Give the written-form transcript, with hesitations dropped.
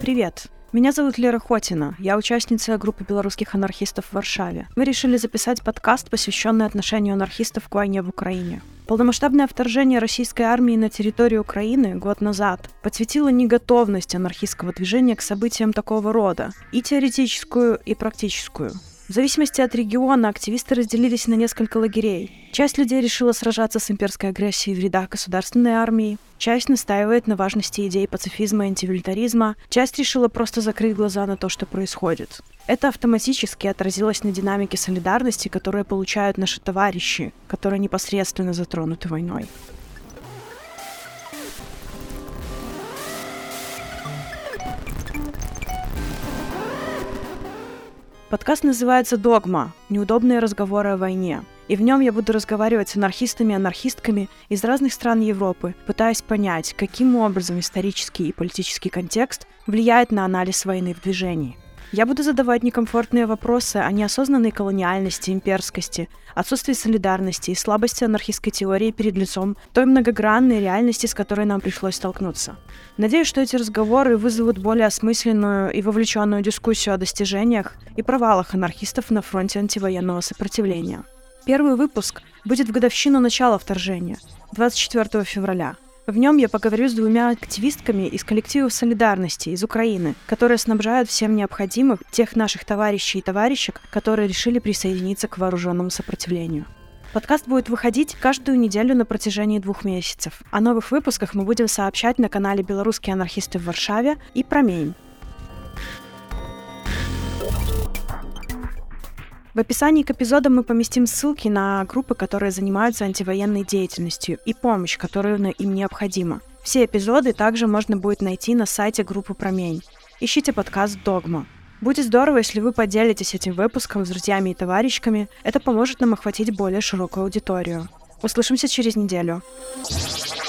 Привет! Меня зовут Лера Хотина, я участница группы белорусских анархистов в Варшаве. Мы решили записать подкаст, посвященный отношению анархистов к войне в Украине. Полномасштабное вторжение российской армии на территорию Украины год назад подсветило неготовность анархистского движения к событиям такого рода, и теоретическую, и практическую. В зависимости от региона активисты разделились на несколько лагерей. Часть людей решила сражаться с имперской агрессией в рядах государственной армии, часть настаивает на важности идей пацифизма и антимилитаризма, часть решила просто закрыть глаза на то, что происходит. Это автоматически отразилось на динамике солидарности, которую получают наши товарищи, которые непосредственно затронуты войной. Подкаст называется «Догма. Неудобные разговоры о войне». И в нем я буду разговаривать с анархистами и анархистками из разных стран Европы, пытаясь понять, каким образом исторический и политический контекст влияет на анализ войны в движении. Я буду задавать некомфортные вопросы о неосознанной колониальности, имперскости, отсутствии солидарности и слабости анархистской теории перед лицом той многогранной реальности, с которой нам пришлось столкнуться. Надеюсь, что эти разговоры вызовут более осмысленную и вовлеченную дискуссию о достижениях и провалах анархистов на фронте антивоенного сопротивления. Первый выпуск будет в годовщину начала вторжения, 24 февраля. В нем я поговорю с двумя активистками из коллективов солидарности из Украины, которые снабжают всем необходимым тех наших товарищей и товарищек, которые решили присоединиться к вооруженному сопротивлению. Подкаст будет выходить каждую неделю на протяжении 2 месяцев. О новых выпусках мы будем сообщать на канале «Белорусские анархисты в Варшаве» и «Промень». В описании к эпизодам мы поместим ссылки на группы, которые занимаются антивоенной деятельностью, и помощь, которая им необходима. Все эпизоды также можно будет найти на сайте группы «Промень». Ищите подкаст «Догма». Будет здорово, если вы поделитесь этим выпуском с друзьями и товарищами. Это поможет нам охватить более широкую аудиторию. Услышимся через неделю.